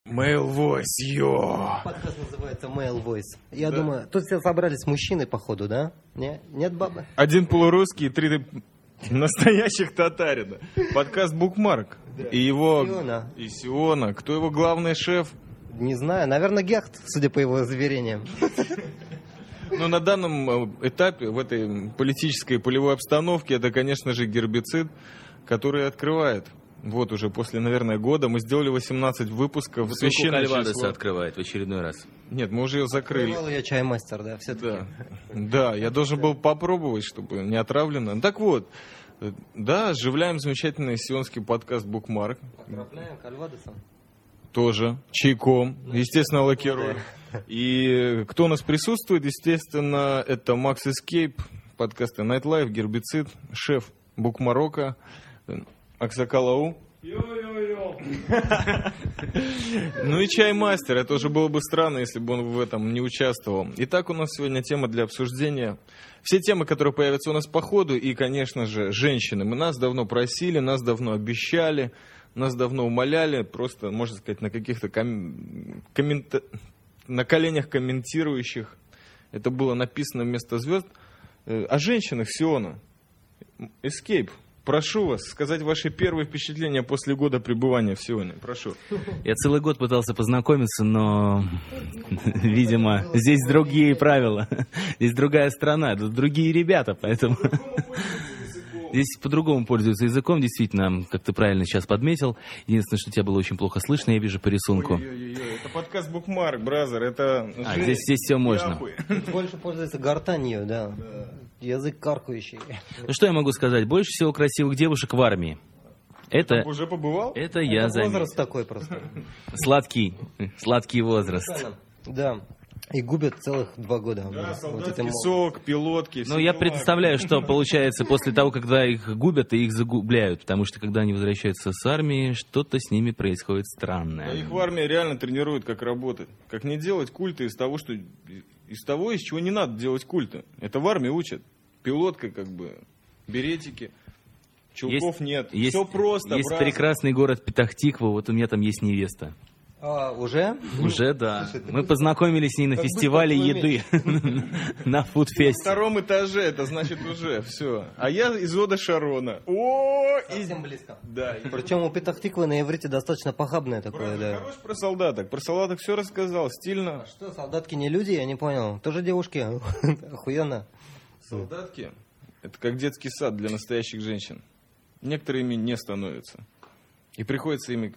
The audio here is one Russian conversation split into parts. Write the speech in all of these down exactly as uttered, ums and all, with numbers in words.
Male Voice, йо! Подкаст называется Male Voice. Я да. думаю, тут все собрались мужчины, походу, да? Не? Нет бабы? Один полурусский и три настоящих татарина. Подкаст Букмарк. Да. И его... Сиона. И Сиона. Кто его главный шеф? Не знаю, наверное, Гехт, судя по его заверениям. Но на данном этапе, в этой политической полевой обстановке, это, конечно же, гербицид, который открывает. Вот уже после, наверное, года мы сделали восемнадцать выпусков. Священное число открывает в очередной раз. Нет, мы уже ее закрыли. Открывал я чаймастер, да, все-таки. Да. да, я должен был попробовать, чтобы не отравлено. Так вот, да, оживляем замечательный сионский подкаст Букмарк. Отравляем кальвадосом. Тоже, чайком, естественно, лакируем. И кто у нас присутствует, естественно, это Max Escape, подкасты Night Life, Гербицид, шеф Букмарока, Аксакалау. Йо-йо-йо. Ну и чаймастер. Это уже было бы странно, если бы он в этом не участвовал. Итак, у нас сегодня тема для обсуждения. Все темы, которые появятся у нас по ходу, и, конечно же, женщины. Мы нас давно просили, нас давно обещали, нас давно умоляли, просто, можно сказать, на каких-то ком... коммента... на коленях комментирующих. Это было написано вместо звезд. О женщинах Сиона. Escape. Прошу вас сказать ваши первые впечатления после года пребывания в Сионе. Прошу. Я целый год пытался познакомиться, но, видимо, здесь другие правила. Здесь другая страна, тут другие ребята, поэтому... Здесь по-другому пользуются языком, действительно, как ты правильно сейчас подметил. Единственное, что тебя было очень плохо слышно, я вижу по рисунку. Ой-ой-ой, это подкаст Букмарк, бразер, это... А, здесь, здесь все можно. Больше пользуется гортанью, да. да. Язык каркающий. Ну что я могу сказать? Больше всего красивых девушек в армии. Это... Ты уже побывал? Это я заметил. Возраст такой просто. Сладкий, сладкий возраст. Да. И губят целых два года. Да, солдатский вот сок, пилотки. Ну, я представляю, что получается после того, когда их губят и их загубляют. Потому что, когда они возвращаются с армии, что-то с ними происходит странное. Да, их в армии реально тренируют, как работать. Как не делать культы из того, что... из того, из чего не надо делать культы. Это в армии учат. Пилотка, как бы, беретики. Чулков есть, нет. Есть, все просто, Есть брат. прекрасный город Петахтиква. Вот у меня там есть невеста. А, уже? Уже, да. Слушай, мы познакомились с ней на фестивале еды. На фудфесте. На втором этаже, это значит уже, все. А я из Ода Шарона. О, совсем близко. Да. Причем у Петахтиквы на иврите достаточно похабное такое, да. Хорош про солдаток. Про солдаток все рассказал, стильно. А что, солдатки не люди, я не понял. Тоже девушки? Охуенно. Солдатки — это как детский сад для настоящих женщин. Некоторые ими не становятся. И приходится ими...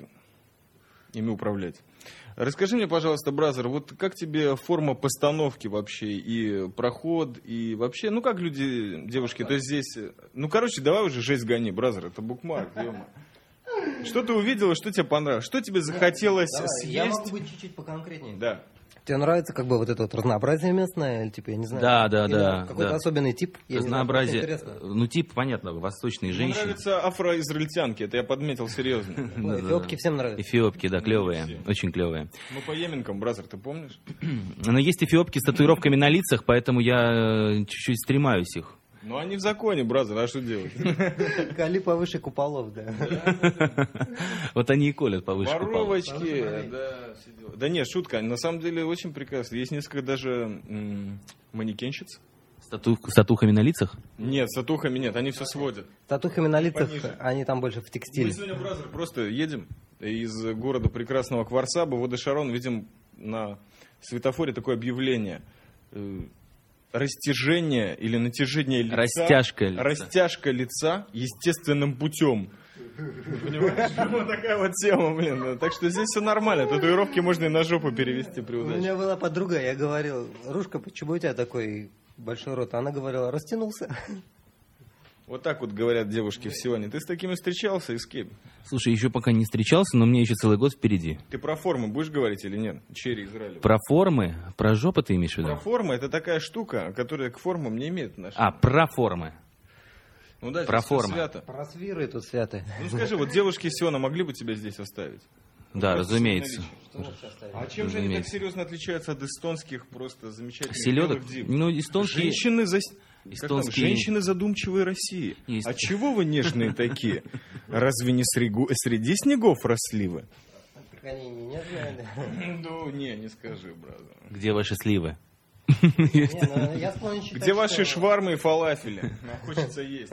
ими управлять. Расскажи мне, пожалуйста, бразер, вот как тебе форма постановки вообще, и проход, и вообще, ну как люди, девушки, то есть здесь, ну короче, давай уже жесть гони, бразер, это Букмарк, ё-моё. Что ты увидела, что тебе понравилось, что тебе захотелось Давай, съесть? Я могу быть чуть-чуть поконкретнее. Да. Тебе нравится как бы вот это вот разнообразие местное, или типа, я не знаю. Да, да, или да. Какой-то да. особенный тип. Разнообразие. Ну, тип, понятно, восточные Мне женщины. нравятся афроизраильтянки, это я подметил серьезно. Эфиопки всем нравятся. Эфиопки, да, клевые, очень клевые. Ну, по еменкам, бразер, ты помнишь? Но есть эфиопки с татуировками на лицах, поэтому я чуть-чуть стремаюсь их. Ну, они в законе, бразер, а что делать? Кали повыше куполов, да. Вот они и колят повыше куполов. Воровочки, да, все дела. Да нет, шутка, на самом деле очень прекрасно. Есть несколько даже манекенщиц. С татухами на лицах? Нет, с татухами нет, они все сводят. С татухами на лицах, Пониже. они там больше в Мы текстиле. сегодня, бразер, просто едем из города прекрасного Кварсаба в Ода-Шарон, видим на светофоре такое объявление. Растяжение или натяжение лица. Растяжка лица. Растяжка лица естественным путем. Понимаешь, вот такая вот тема, блин. Так что здесь все нормально. Татуировки можно и на жопу перевести при У удаче. меня была подруга, я говорил: Рушка, почему у тебя такой большой рот? Она говорила: растянулся. Вот так вот говорят девушки в Сионе. Ты с такими встречался, Escape? Слушай, еще пока не встречался, но мне еще целый год впереди. Ты про формы будешь говорить или нет? Черри Израиля. Про формы? Про жопу ты имеешь в виду? Про формы — это такая штука, которая к формам не имеет отношения. А, про формы. Ну да, про здесь всё формы. свято. Про свиры тут святы. Ну скажи, вот девушки из Сиона могли бы тебя здесь оставить? Да, Просто разумеется. А чем же они так серьезно отличаются от эстонских просто замечательных Селедок? белых див? Ну, эстонские... Женщины, за... эстонские... Женщины задумчивой России. Есть. А чего вы нежные такие? Разве не срегу... среди снегов росли вы? Так они не нежные. Ну, не, не скажи, брат. Где ваши сливы? Не, ну, я склонен считать, Где ваши что- швармы и фалафели? Нам хочется есть.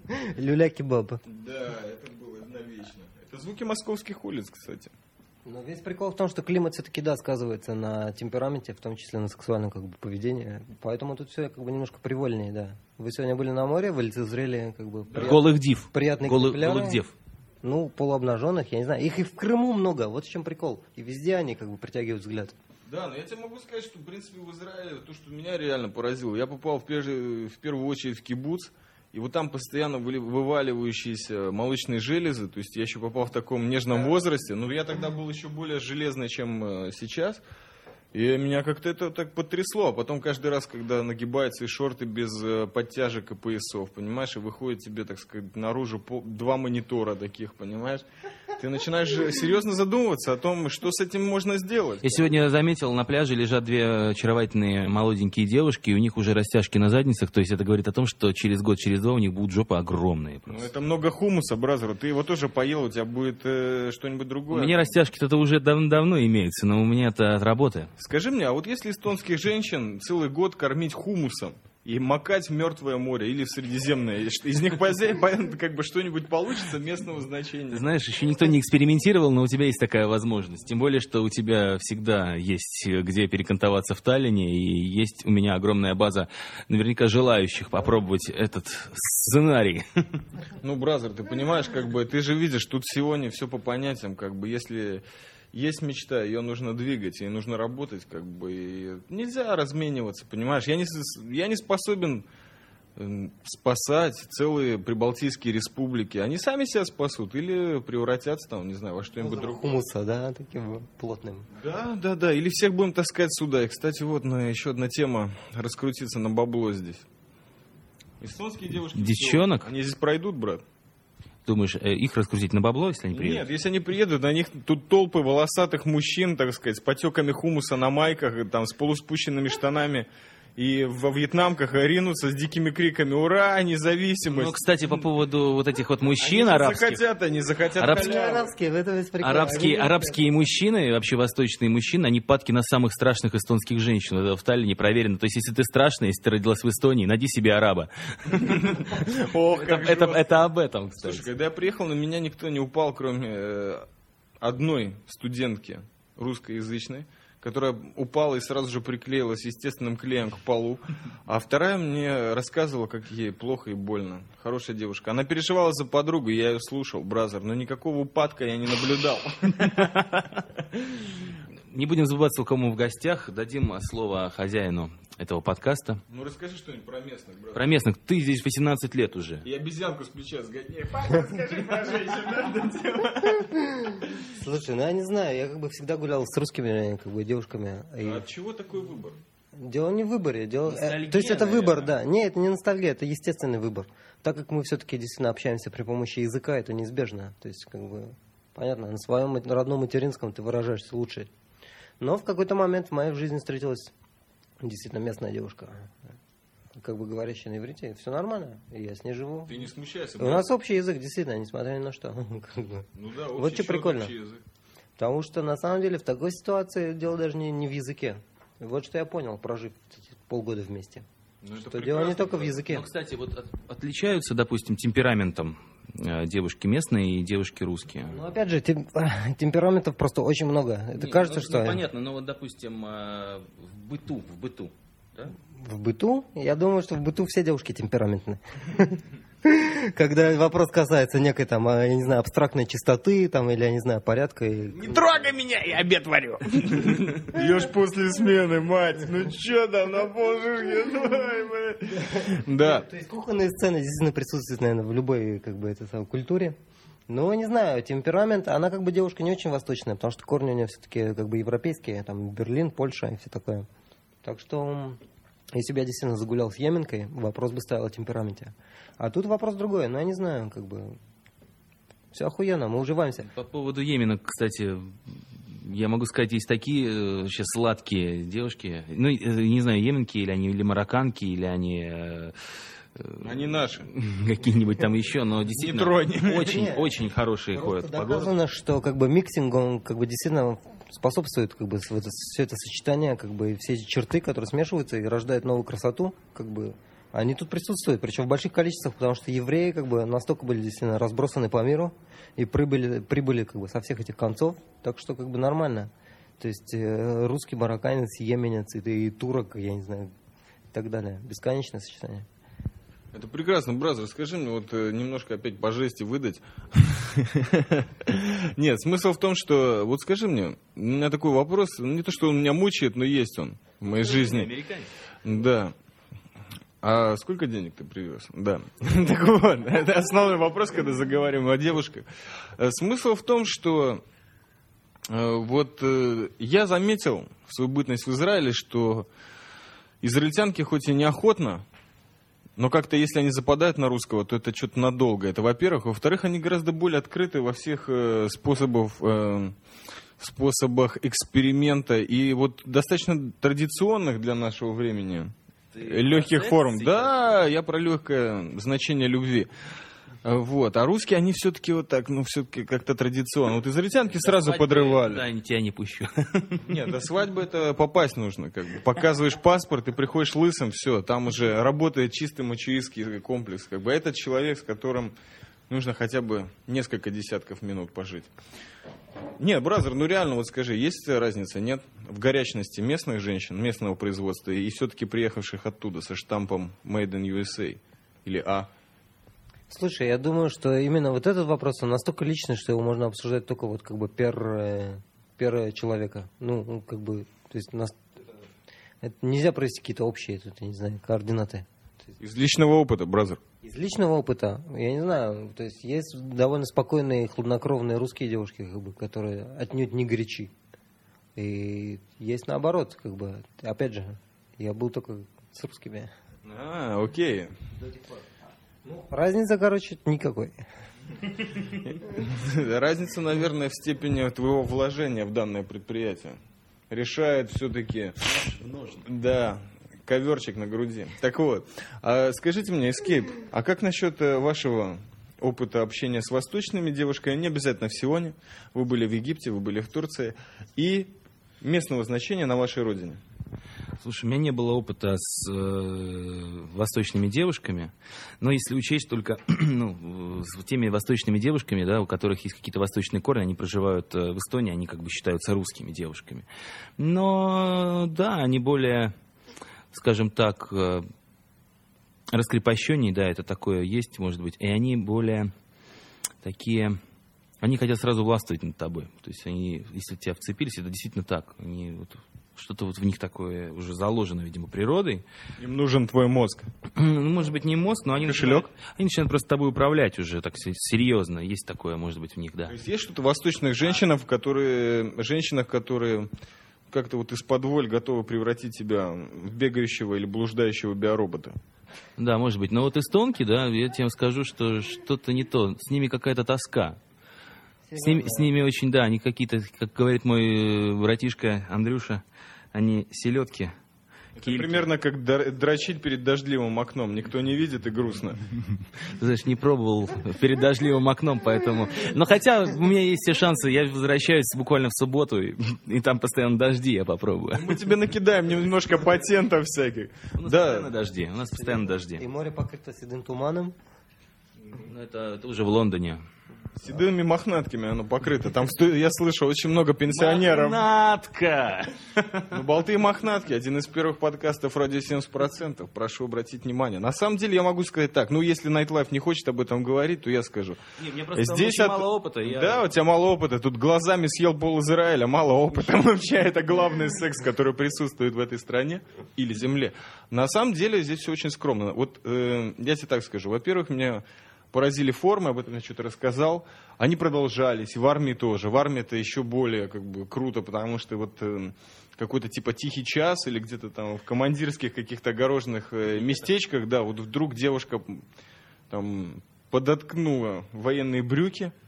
Люля-кебаб. Да, это было навечно. Это звуки московских улиц, кстати. Но весь прикол в том, что климат все-таки, да, сказывается на темпераменте, в том числе на сексуальном как бы поведении. Поэтому тут все как бы немножко привольнее, да. Вы сегодня были на море, вы лицезрели как бы прият- Голых див. приятные Голых, экземпляры. голых дев. Ну, полуобнаженных, я не знаю. Их и в Крыму много, вот в чем прикол. И везде они как бы притягивают взгляд. Да, но я тебе могу сказать, что, в принципе, в Израиле то, что меня реально поразило. Я попал в, прежде- в первую очередь в кибуц, и вот там постоянно выли- вываливающиеся молочные железы. То есть я еще попал в таком нежном возрасте. Но я тогда был еще более железный, чем э, сейчас. И меня как-то это так потрясло. А потом каждый раз, когда нагибаются и шорты без э, подтяжек и поясов, понимаешь, и выходит тебе, так сказать, наружу по- два монитора таких, понимаешь, ты начинаешь серьезно задумываться о том, что с этим можно сделать. Я сегодня заметил, на пляже лежат две очаровательные молоденькие девушки, и у них уже растяжки на задницах, то есть это говорит о том, что через год, через два у них будут жопы огромные. Ну, Просто. это много хумуса, бразер. Ты его тоже поел, у тебя будет э, что-нибудь У другое. меня растяжки-то уже давно имеются, но у меня это от работы. Скажи мне, а вот если эстонских женщин целый год кормить хумусом и макать в Мертвое море или в Средиземное, из них позе- по- как бы что-нибудь получится местного значения? Ты знаешь, еще никто не экспериментировал, но у тебя есть такая возможность. Тем более, что у тебя всегда есть где перекантоваться в Таллине, и есть у меня огромная база наверняка желающих попробовать этот сценарий. Ну, бразер, ты понимаешь, как бы, ты же видишь, тут сегодня все по понятиям, как бы, если есть мечта, ее нужно двигать, ей нужно работать, как бы, и нельзя размениваться, понимаешь? Я не, с- я не способен м, спасать целые прибалтийские республики. Они сами себя спасут или превратятся там, не знаю, во что-нибудь другое. Хумуса, да, таким плотным. Да, да, да. Или всех будем таскать сюда. И, кстати, вот на, еще одна тема раскрутиться на бабло здесь. Эстонские девушки... Девчонок? Они здесь пройдут, брат? Думаешь, э, их раскрутить на бабло, если они приедут? Нет, если они приедут, на них тут толпы волосатых мужчин, так сказать, с потеками хумуса на майках, и там, с полуспущенными штанами. И во вьетнамках ринутся с дикими криками «Ура! Независимость!» Ну, кстати, по поводу вот этих вот мужчин Они арабских. захотят, они захотят Арабские- халявы. Арабские, в этом весь прикол. Арабские, Они- арабские мужчины, вообще восточные мужчины, они падки на самых страшных эстонских женщин. Это в Таллине проверено. То есть, если ты страшная, если ты родилась в Эстонии, найди себе араба. Ох, Это, как это, жестко. это об этом, кстати. Слушай, когда я приехал, на меня никто не упал, кроме э, одной студентки русскоязычной, которая упала и сразу же приклеилась естественным клеем к полу. А вторая мне рассказывала, как ей плохо и больно. Хорошая девушка. Она переживала за подругу, я ее слушал, бразер, но никакого упадка я не наблюдал. Не будем забываться, у кого в гостях. Дадим слово хозяину этого подкаста. Ну расскажи что-нибудь про местных, бразер. Про местных. Ты здесь восемнадцать лет уже. И обезьянку с плеча сгоняй. Папа, расскажи про женщин, да, эту тему. Слушай, ну я не знаю, я как бы всегда гулял с русскими как бы девушками. И А от чего такой выбор? дело не в выборе, дело... э, Ностальгия, то есть это выбор, наверное. да. Нет, это не ностальгия, это естественный выбор. Так как мы все-таки действительно общаемся при помощи языка, это неизбежно. То есть, как бы, понятно, на своем родном материнском ты выражаешься лучше. Но в какой-то момент в моей жизни встретилась действительно местная девушка, как бы говорящая на иврите. Все нормально, и я с ней живу. Ты не смущайся, У нас общий язык, действительно, несмотря ни на что. Как бы. Ну да, Вот общий что счет, прикольно. общий язык. Потому что на самом деле в такой ситуации дело даже не, не в языке. И вот что я понял, прожив эти полгода вместе. Ну, это Что дело не прекрасно, только в брат. языке. Ну, кстати, вот от- отличаются, допустим, темпераментом э, девушки местные и девушки русские. Ну, опять же, тем- темпераментов просто очень много. Это Не, кажется, ну, что ну, понятно, но вот, допустим, э, в быту, в быту, да? в быту, я думаю, что в быту все девушки темпераментные. Когда вопрос касается некой там, а, я не знаю, абстрактной чистоты там, или, я не знаю, порядка. и- Не трогай меня, я обед варю. Ешь после смены, мать. Ну чё там, на полшишки? Давай, блядь. Да. То есть кухонные сцены действительно присутствуют, наверное, в любой как бы, этой самой культуре. Но, не знаю, темперамент, она как бы девушка не очень восточная, потому что корни у нее все-таки как бы европейские, там Берлин, Польша и все такое. Так что, если бы я действительно загулял с Йеменкой, вопрос бы стоял о темпераменте. А тут вопрос другой, ну я не знаю, как бы, все охуенно, мы уживаемся. По поводу Йемена, кстати, я могу сказать, есть такие э, сейчас сладкие девушки, ну, э, не знаю, йеменки или они, или марокканки, или они, э, Они наши. Какие-нибудь там еще, но действительно тронь. очень, очень хорошие ходят по городу. Доказано, что как бы миксинг, он как бы действительно способствует как бы в это, все это сочетание, как бы и все эти черты, которые смешиваются и рождают новую красоту, как бы они тут присутствуют, причем в больших количествах, потому что евреи как бы настолько были действительно разбросаны по миру и прибыли, прибыли как бы со всех этих концов, так что как бы нормально. То есть э, русский, марокканец, йеменец и, и турок, я не знаю, и так далее. Бесконечное сочетание. Это прекрасно, Бразер, скажи мне, вот э, немножко опять по жести выдать. Нет, смысл в том, что, вот скажи мне, у меня такой вопрос, не то, что он меня мучает, но есть он в моей жизни. Американец. Да. А сколько денег ты привез? Да. Так вот, это основной вопрос, когда заговариваем о девушках. Смысл в том, что э, вот э, я заметил в свою бытность в Израиле, что израильтянки хоть и неохотно, но как-то, если они западают на русского, то это что-то надолго. Это, во-первых. Во-вторых, они гораздо более открыты во всех э, способах, э, способах эксперимента. И вот достаточно традиционных для нашего времени Ты легких форм. Сейчас? Да, я про легкое значение любви. Вот. А русские, они все-таки вот так, ну, все-таки как-то традиционно. Вот израильтянки до сразу свадьбы, подрывали. Да, я тебя не пущу. Нет, до свадьбы это попасть нужно. Как бы. Показываешь паспорт и приходишь лысым, все, там уже работает чистый мачоистский комплекс. Как бы. Этот человек, с которым нужно хотя бы несколько десятков минут пожить. Нет, Бразер, ну реально, вот скажи, есть разница, нет? В горячности местных женщин, местного производства и все-таки приехавших оттуда со штампом Made in ю эс эй или А? Слушай, я думаю, что именно вот этот вопрос, он настолько личный, что его можно обсуждать только вот как бы пер, пер человека. Ну, как бы, то есть нас, это нельзя провести какие-то общие, тут, я не знаю, координаты. Из личного опыта, Бразер? Из личного опыта, я не знаю, то есть есть довольно спокойные, хладнокровные русские девушки, как бы, которые отнюдь не горячи. И есть наоборот, как бы, опять же, я был только с русскими. А, окей. Ну, разница, короче, никакой. Разница, наверное, в степени твоего вложения в данное предприятие. Решает все-таки... Да, коверчик на груди. Так вот, а скажите мне, Escape, а как насчет вашего опыта общения с восточными девушками, не обязательно в Сионе, вы были в Египте, вы были в Турции, и местного значения на вашей родине? Слушай, у меня не было опыта с э, восточными девушками, но если учесть только ну, с теми восточными девушками, да, у которых есть какие-то восточные корни, они проживают в Эстонии, они как бы считаются русскими девушками. Но да, они более, скажем так, э, раскрепощеннее, да, это такое есть, может быть, и они более такие... Они хотят сразу властвовать над тобой. То есть они, если тебя вцепились, это действительно так. Они вот... Что-то вот в них такое уже заложено, видимо, природой. Им нужен твой мозг. Ну, может быть, не мозг, но они начинают, они начинают просто тобой управлять уже так серьезно. Есть такое, может быть, в них, да. То есть есть что-то в восточных женщинах, которые, женщинах, которые как-то вот из-под воль готовы превратить тебя в бегающего или блуждающего биоробота? Да, может быть. Но вот эстонки, да, я тебе скажу, что что-то не то. С ними какая-то тоска. С ними, с ними очень, да, они какие-то, как говорит мой братишка Андрюша, они селедки. Это примерно как дрочить перед дождливым окном. Никто не видит и грустно. Ты знаешь, не пробовал перед дождливым окном, поэтому... Но хотя у меня есть все шансы, я возвращаюсь буквально в субботу, и, и там постоянно дожди, я попробую. Мы тебе накидаем немножко патентов всяких. У нас да. постоянно дожди, у нас постоянно дожди. И море покрыто седым туманом. Ну, это, это уже в Лондоне. Седыми мохнатками оно покрыто. Там, я слышал, очень много пенсионеров. Мохнатка! Ну, болты и мохнатки. Один из первых подкастов «Радио семьдесят процентов». Прошу обратить внимание. На самом деле, я могу сказать так. Ну, если Nightlife не хочет об этом говорить, то я скажу. Не, мне просто Здесь очень от... мало опыта. Я... Да, у тебя мало опыта. Тут глазами съел пол Израиля. Мало опыта. Вообще, это главный секс, который присутствует в этой стране или земле. На самом деле, здесь все очень скромно. Вот э, я тебе так скажу. Во-первых, меня... поразили формы, об этом я что-то рассказал. Они продолжались, и в армии тоже. В армии это еще более как бы круто, потому что вот э, какой-то типа тихий час или где-то там в командирских каких-то огороженных э, местечках, да, вот вдруг девушка там подоткнула военные брюки,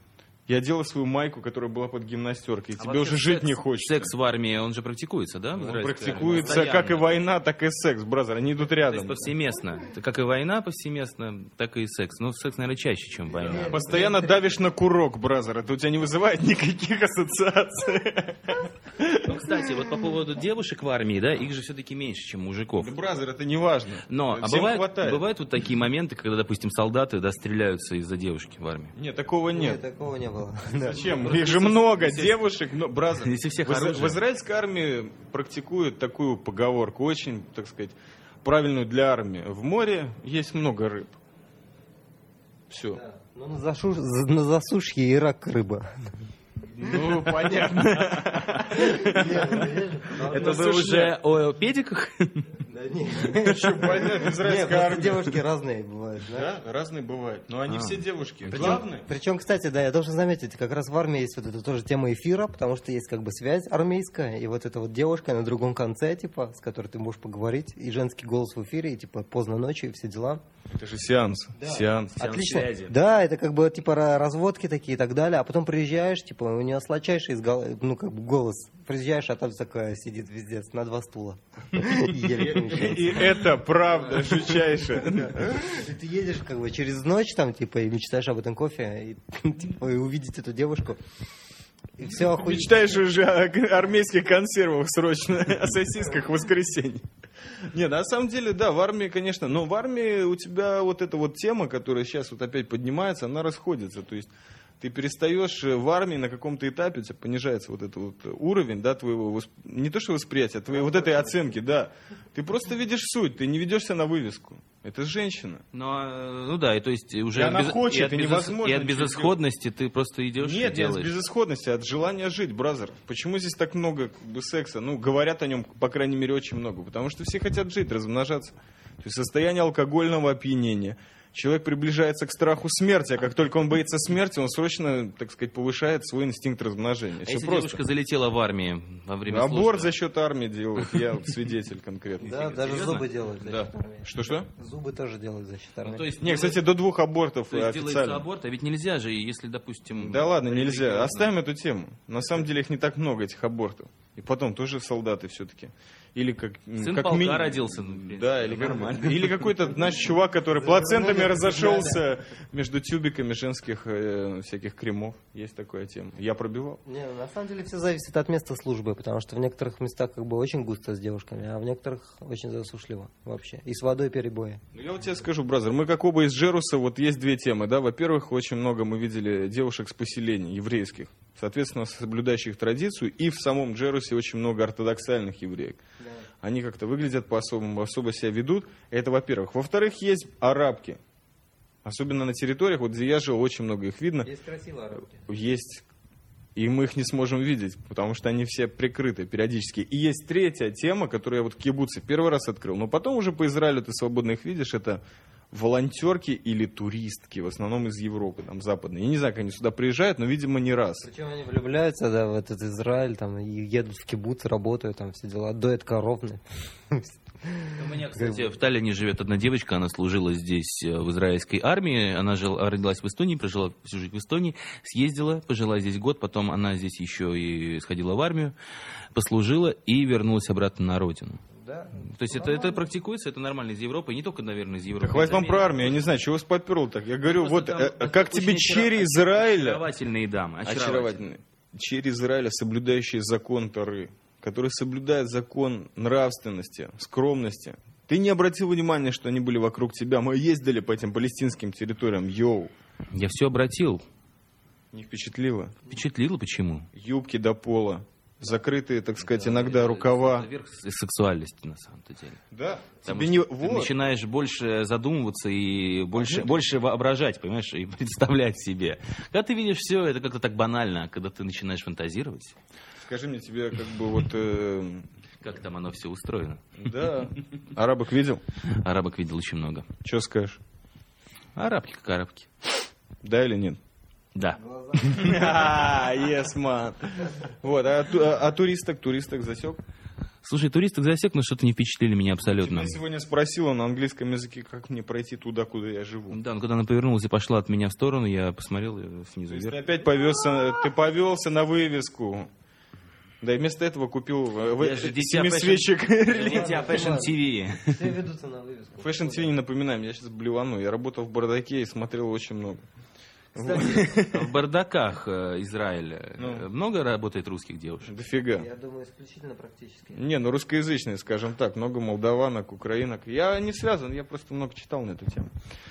Я делал свою майку, которая была под гимнастеркой, и А тебе уже вообще жить секс- не хочется. Секс в армии, он же практикуется, да? в Он израильской практикуется армии? как и Постоянно. война, так и секс, бразер. Они идут То рядом. есть повсеместно. Это как и война повсеместно, так и секс. Но секс, наверное, чаще, чем война. Постоянно давишь на курок, бразер. Это у тебя не вызывает никаких ассоциаций. Ну, кстати, вот по поводу девушек в армии, да, их же все-таки меньше, чем мужиков. Да, бразер, это не важно. Но а Всем бывают, хватает. бывают вот такие моменты, когда, допустим, солдаты, да, стреляются из-за девушки в армии. Нет, такого нет. Нет, такого не было. Да. Зачем? Их же много девушек. Но, бразер, Если всех в, изра- оружие. в израильской армии практикуют такую поговорку, очень, так сказать, правильную для армии. В море есть много рыб. Все. Да. Ну, на, зашу- на засушье и рак рыба. Ну, понятно. Это вы уже о педиках? Да нет. Еще понятно, Нет, израильская просто армия. девушки разные бывают, да? Да, разные бывают. Но они А. все девушки. Причем, Главное. причем, кстати, да, я должен заметить, как раз в армии есть вот эта тоже тема эфира, потому что есть как бы связь армейская, и вот эта вот девушка на другом конце, типа, с которой ты можешь поговорить, и женский голос в эфире, и типа поздно ночью, и все дела. Это же сеанс. Сеанс. Отлично. связи. Да, это как бы типа ра- разводки такие и так далее, а потом приезжаешь, типа, у нее сладчайший из гол- ну, как бы голос. Приезжаешь, а там такая сидит везде на два стула. Еле помещается. И это правда жутчайшая. И ты едешь как бы через ночь там, типа, и мечтаешь об этом кофе, и, типа, и увидеть эту девушку. И все охуенно. Мечтаешь уже о армейских консервах срочно, о сосисках в воскресенье. Не, на самом деле, да, в армии, конечно, но в армии у тебя вот эта вот тема, которая сейчас вот опять поднимается, она расходится. То есть ты перестаешь в армии на каком-то этапе, у тебя понижается вот этот вот уровень, да, твоего, восп- не то что восприятия, а твоей вот этой оценки, да. Ты просто видишь суть, ты не ведешься на вывеску. Это женщина. Но, э, ну да, и то есть уже И она от, без- хочет, и от и безыс- невозможно и от ничего безысходности ты просто идешь и Нет, не от делаешь. безысходности, а от желания жить, бразер. Почему здесь так много как бы, секса? Ну, говорят о нем, по крайней мере, очень много. Потому что все хотят жить, размножаться. То есть состояние алкогольного опьянения. Человек приближается к страху смерти, а как только он боится смерти, он срочно, так сказать, повышает свой инстинкт размножения. А Все если просто. девушка залетела в армию во время Аборт службы? за счет армии делают, я вот свидетель конкретно. Да, даже Серьезно? зубы делают за Да. счет армии. Что-что? Зубы тоже делают за счет армии. Ну, то есть, Не, кстати, до двух абортов то есть делается официально. аборт, а ведь нельзя же, если, допустим... Да ладно, нельзя. религиозно. Оставим эту тему. На самом деле их не так много, этих абортов. И потом тоже солдаты все-таки. Или как, м, Сын как полка мини- родился, ну, в принципе, Да, или, как- нормально. или какой-то наш чувак, который плацентами разошелся между тюбиками женских э, всяких кремов. Есть такая тема. Я пробивал. Не, на самом деле все зависит от места службы, потому что в некоторых местах как бы очень густо с девушками, а в некоторых очень засушливо вообще. И с водой перебои. Ну, я вот тебе скажу, бразер, мы как оба из Джеруса, вот есть две темы, да. Во-первых, очень много мы видели девушек с поселений еврейских, соответственно, соблюдающих традицию, и в самом Джерусе очень много ортодоксальных евреек. Они как-то выглядят по-особому, особо себя ведут. Это, во-первых. Во-вторых, есть арабки. Особенно на территориях, вот где я жил, очень много их видно. Есть красивые арабки. Есть. И мы их не сможем видеть, потому что они все прикрыты периодически. И есть третья тема, которую я вот в кибуце первый раз открыл. Но потом уже по Израилю ты свободно их видишь. Это волонтерки или туристки, в основном из Европы, там, западной. Я не знаю, как они сюда приезжают, но, видимо, не раз. Причем они влюбляются, да, в этот Израиль, там, и едут в кибуц, работают, там, все дела, доят коровны. У меня, кстати, в Таллине живет одна девочка, она служила здесь э, в израильской армии, она жил, родилась в Эстонии, прожила всю жизнь в Эстонии, съездила, пожила здесь год, потом она здесь еще и сходила в армию, послужила и вернулась обратно на родину. Да. То есть это, это практикуется, это нормально из Европы, и не только, наверное, из Европы. Да хватит из вам Америки. про армию, я не знаю, чего вас поперло так. Я говорю, Просто вот там э, как очень тебе очара- черри Израиля... Очаровательные дамы, очаровательные. Очаровательные. Черри Израиля, соблюдающие закон Торы, которые соблюдают закон нравственности, скромности. Ты не обратил внимания, что они были вокруг тебя? Мы ездили по этим палестинским территориям. Йоу. Я все обратил. Не впечатлило? Впечатлило, почему? Юбки до пола. Закрытые, так сказать, иногда рукава. Это верх сексуальности, на самом-то деле. Да. Потому Тебе что не... ты Вот. начинаешь больше задумываться и больше, больше воображать, понимаешь, и представлять себе. Когда ты видишь все, это как-то так банально, а когда ты начинаешь фантазировать, Скажи мне, тебе как бы вот... э, как там оно все устроено. Да. Арабок видел? Арабок видел очень много. Что скажешь? Арабки как арабки. Да или нет? Да. А, yes, man. Вот, а, ту- а- а туристок, туристок засек? Слушай, туристы засек, но что-то не впечатлили меня абсолютно. Я сегодня спросила на английском языке, как мне пройти туда, куда я живу. Да, но когда она повернулась и пошла от меня в сторону, я посмотрел её снизу То есть вверх. ты опять повелся, ты повелся на вывеску. Да и вместо этого купил в- Я же дитя семисвечек. Дитя Fashion ти ви. Все ведутся на вывеску. Fashion ти ви, не напоминаем, я сейчас блевану. Я работал в бардаке и смотрел очень много. В бардаках э, Израиля Ну. э, много работает русских девушек? Дофига. Я думаю, исключительно практически. Не, ну русскоязычные, скажем так, много молдаванок, украинок. Я не связан, я просто много читал на эту тему.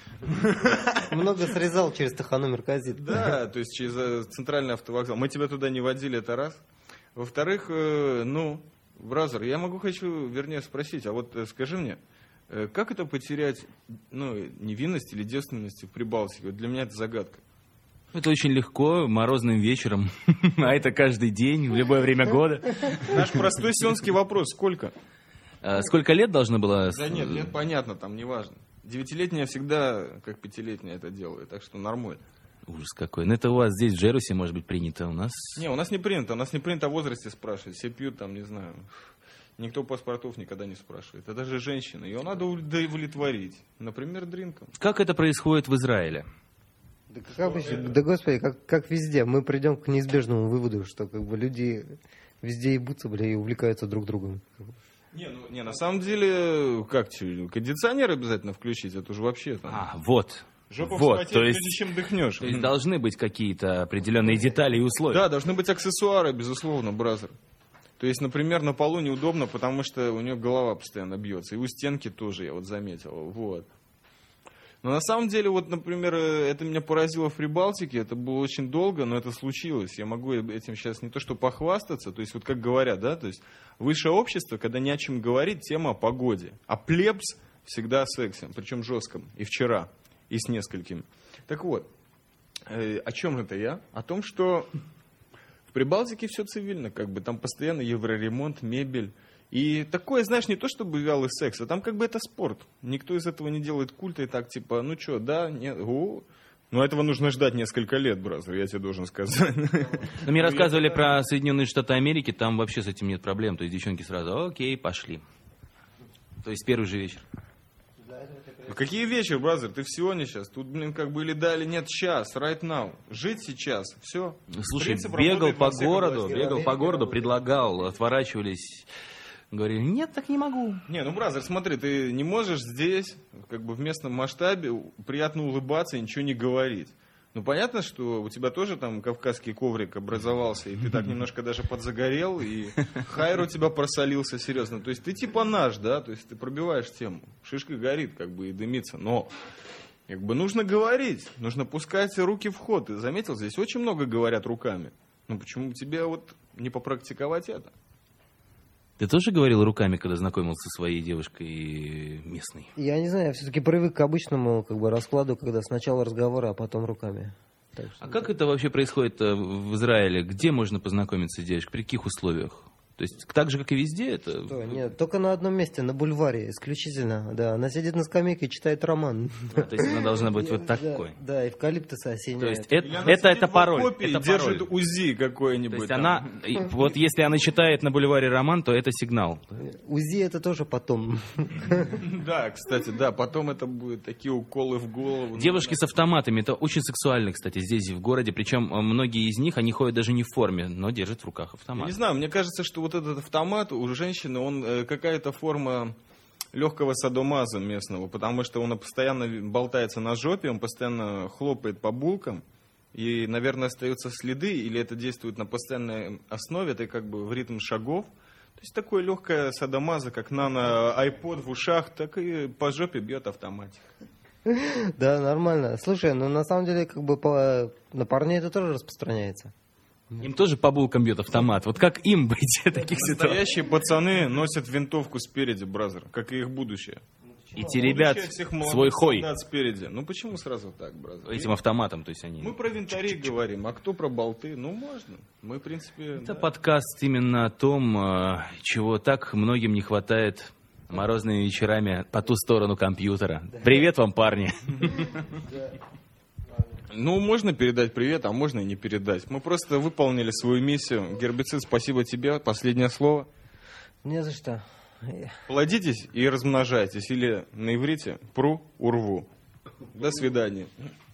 Много срезал через Таханумер Казит. Да, то есть через э, центральный автовокзал. Мы тебя туда не водили, это раз. Во-вторых, э, ну, бразер, я могу, хочу, вернее, спросить, а вот э, скажи мне, э, как это потерять, ну, невинность или девственность в Прибалтике? Вот для меня это загадка. Это очень легко, морозным вечером, а это каждый день, в любое время года. Наш простой сионский вопрос, сколько? А сколько лет должно было? Да нет, лет понятно, там неважно. Девятилетняя всегда, как пятилетняя, это делает, так что нормально. Ужас какой. Ну это у вас здесь в Джерусе, может быть, принято, у нас... Не, у нас не принято, у нас не принято о возрасте спрашивать. Все пьют там, не знаю, никто паспортов никогда не спрашивает. Это даже женщина, ее надо удовлетворить. Например, дринком. Как это происходит в Израиле? Да, как обычно, да господи, как, как везде. Мы придем к неизбежному выводу, что как бы люди везде ебутся, бля, и увлекаются друг другом. Не, ну, не, на самом деле, как тебе, кондиционер обязательно включить, это уже вообще там... А, вот. Жопа Вот, вспотеет, то есть- прежде чем дыхнешь. То есть должны быть какие-то определенные детали и условия. Да, должны быть аксессуары, безусловно, бразер. То есть, например, на полу неудобно, потому что у нее голова постоянно бьется. И у стенки тоже, я вот заметил. Вот. Но на самом деле, вот, например, э, это меня поразило в Прибалтике. Это было очень долго, но это случилось. Я могу этим сейчас не то что похвастаться, то есть, вот как говорят, да, то есть, высшее общество, когда не о чем говорить, тема о погоде. А плебс всегда о сексе, причем жестком. И вчера, и с несколькими. Так вот, э, о чем это я? О том, что в Прибалтике все цивильно, как бы там постоянно евроремонт, мебель. И такое, знаешь, не то чтобы вялый секс, а там как бы это спорт. Никто из этого не делает культа и так типа, ну что, да, нет, у. Но этого нужно ждать несколько лет, бразер, я тебе должен сказать. Но мне рассказывали про Соединенные Штаты Америки, там вообще с этим нет проблем. То есть девчонки сразу, окей, пошли. То есть первый же вечер. Ну, какие вечер, бразер, ты в Сионе сейчас. Тут, блин, как бы или да, или нет, сейчас, right now. Жить сейчас, все. Слушай, бегал по городу, бегал по городу, предлагал, отворачивались. Говорили, нет, так не могу. Не, ну, бразер, смотри, ты не можешь здесь, как бы в местном масштабе, приятно улыбаться и ничего не говорить. Ну, понятно, что у тебя тоже там кавказский коврик образовался, и ты так немножко даже подзагорел, и хайр у тебя просолился, серьезно. То есть ты типа наш, да, то есть ты пробиваешь тему. Шишка горит, как бы, и дымится, но как бы нужно говорить, нужно пускать руки в ход. Ты заметил, здесь очень много говорят руками. Ну, почему бы тебе вот не попрактиковать это? Ты тоже говорил руками, когда знакомился со своей девушкой местной? Я не знаю, я все-таки привык к обычному как бы раскладу, когда сначала разговоры, а потом руками. Так что- А как это вообще происходит э, в Израиле? Где можно познакомиться с девушкой? При каких условиях? То есть так же, как и везде? Это... Что? Нет, только на одном месте, на бульваре, исключительно. Да, она сидит на скамейке и читает роман. То есть она должна быть вот Да, такой. Да, эвкалиптусы То осеняет. есть это, Или она это, сидит это в пароль. окопе и Это держит пароль. УЗИ То какое-нибудь. есть там. она, и вот если она читает на бульваре роман, то это сигнал. УЗИ это тоже потом. Да, кстати, да, потом это будут такие уколы в голову. Девушки с автоматами, это очень сексуально, кстати, здесь в городе. Причем э, многие из них, они ходят даже не в форме, но держат в руках Я автомат. не знаю, мне кажется, что вот этот автомат у женщины, он э, какая-то форма легкого садомаза местного, потому что он постоянно болтается на жопе, он постоянно хлопает по булкам, и, наверное, остаются следы, или это действует на постоянной основе, это как бы в ритм шагов. То есть такое легкое садомаза, как нано-айпод в ушах, так и по жопе бьет автоматик. Да, нормально. Слушай, ну на самом деле, как бы по... на парней это тоже распространяется. Им тоже по булкам бьет автомат. Вот как им быть в таких ситуациях? Настоящие пацаны носят винтовку спереди, бразер, как и их будущее. И те ребят Будущее всех молодых свой хой солдат спереди. Ну почему сразу так, бразер? этим автоматом, то есть они... Мы про винтарей говорим, а кто про болты? Ну, можно. Мы, в принципе... Это да. подкаст именно о том, э, чего так многим не хватает морозными вечерами по ту сторону компьютера. Привет вам, парни. Ну, можно передать привет, а можно и не передать. Мы просто выполнили свою миссию. Гербицид, спасибо тебе. Последнее слово. Не за что. Плодитесь и размножайтесь. Или на иврите пру, урву. До свидания.